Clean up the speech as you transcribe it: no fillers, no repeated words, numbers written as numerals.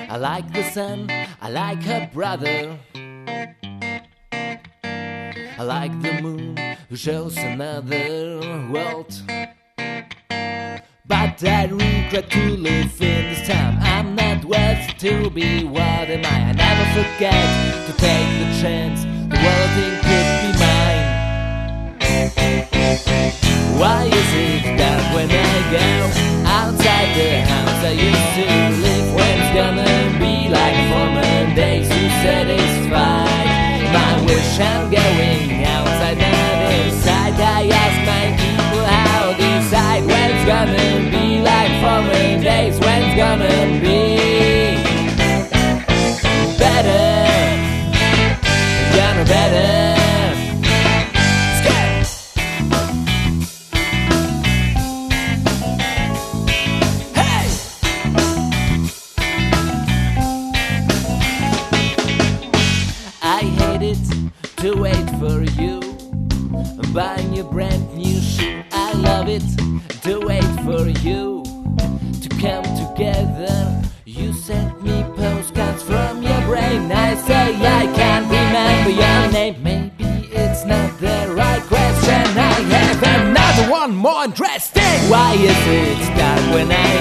I like the sun, I like her brother. I like the moon who shows another world. But I regret to live in this time. I'm not worth to be, what am I? I never forget to take the chance. The world thing could be mine. Why is it that when I go outside the house I used to live, when it's gonna be like former days to satisfy my wish? I'm going outside, not inside. I ask my people how they decide when it's gonna be like former days, when it's gonna be better, gonna better. To wait for you, buying your brand new shoe. I love it to wait for you to come together. You sent me postcards from your brain. I say I can't remember your name. Maybe it's not the right question. I have another one more interesting. Why is it that when I